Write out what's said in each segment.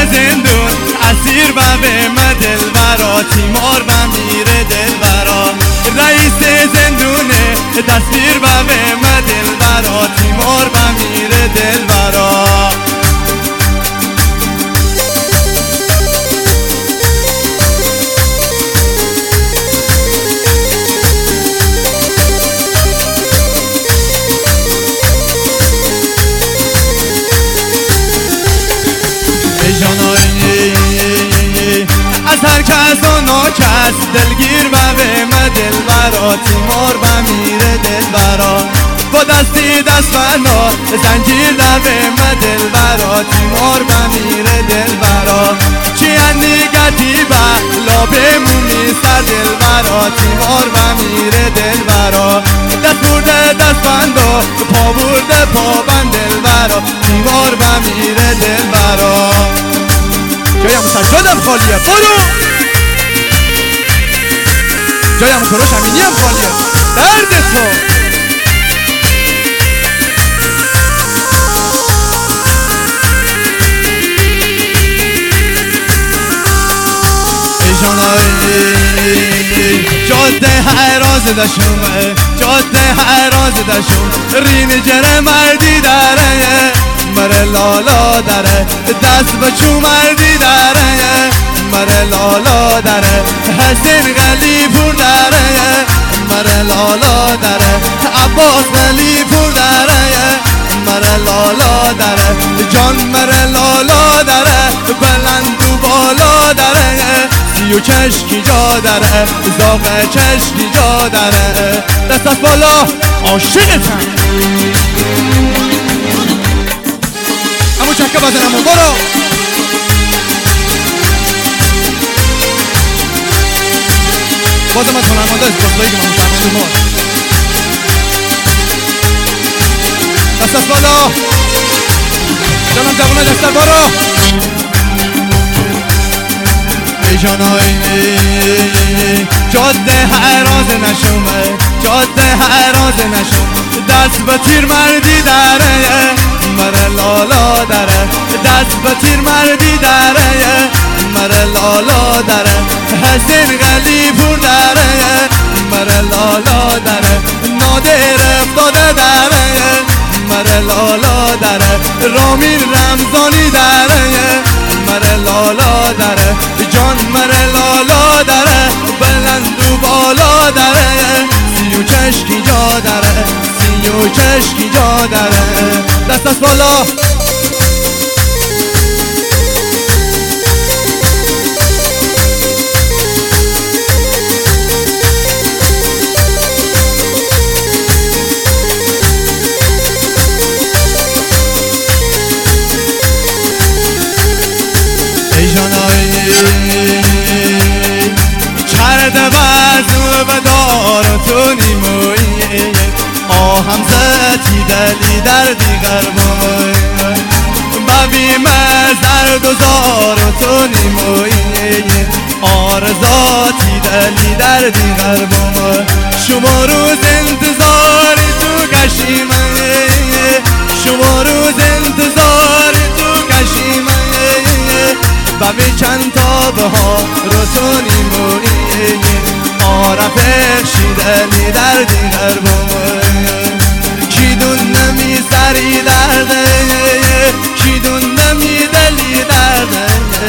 زندون اسیر به دلبرا تیمار به میره دلبرا رئیس زندونه تصویر به دلبرا تیمار به میره دلبرا از هر کس و ناکس دلگیر به دلبرا تیمار به میره دلبرا با دستی دست بنا زنجیر در به دلبرا تیمار به میره دلبرا چی اندیگتی با لابه مومی سر دلبرا تیمار به میره دلبرا دست برده دست بندو پا برده پا بند دلبرا تیمار به میره دلبرا جایم سجادم خالیه برو جایم کروش امینی هم خالیه درد تو ای جانایی جاده حراز دشومه جاده حراز دشوم رین جره مردی داره مره لالا داره دست بچو مردی داره مره لالا داره حسین غلی پور داره مره لالا داره عباس غلی پور داره مره لالا داره جان مره لالا داره بلند و بالا داره سی و چشکی جا داره زاغ چشکی جا داره دست از بالا عاشقتم همون چکه بزنم برو بازم از هنرمنده است بازدایی که همون شرمنده ما دست از بالا جانم جوانه دستر برو ای جانای جاده حراز نشومه جاده حراز نشوم دست به تیر مردی داره مره لالا داره دست به تیر مردی داره مره لالا داره حسین غلی پور داره مره لالا داره نادر افتاده داره مره لالا داره رامین رمزانی داره مره لالا داره جان مره لالا داره بلند و بالا داره سی و چشکی جا داره سی و چشکی جا داره دست از بالا ای جانایی چرد وزن و دار تو نیمویی آهم زدی دلی دردی غربای ببیم زرد و زار تو نیمویی آرزاتی دلی دردی غربای شما روز انتظار تو کشیمه شما روز انتظار تو کشیمه ببی چند تا بها رو تو نیمویی آرفق شیدلی دردی غربای کی دون نمی سری درده کی دون نمی دلی درده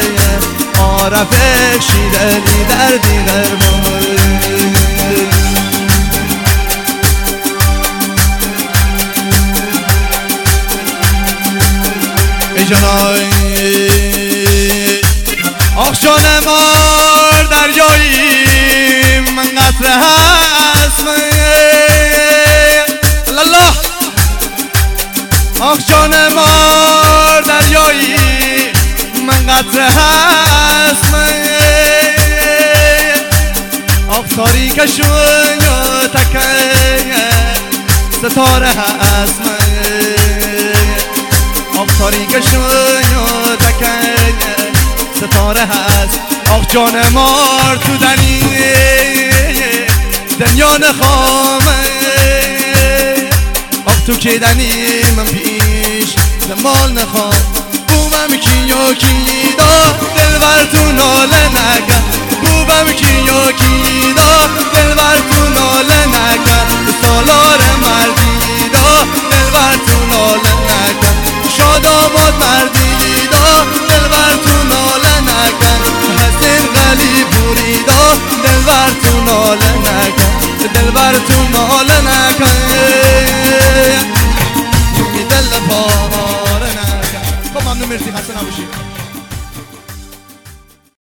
آرفق شیدلی دردی غربای ای جانای آخ جان مار دریایی من قطره هست لالا آخ جان مار دریایی من قطره هست آخ تاریکشون یا تکه ستاره هست آخ تاریکشون یا تکه ستاره هست آخ جان مار تو دنیا نخوامه آخ تو که دنی من پیش زمال نخوام بومم کی یا کی دلبر تو ناله نکن خوبم کیا کیدا دلبر تو ناله نکن سالار مردی دا دلبر تو ناله نکن شاد آباد مردی دا دلبر تو ناله نکن حسین قلی پوری دا دلبر تو ناله نکن دلبر تو ناله نکن دل پاره نکن. خب ممنون مرسی خسته نباشید.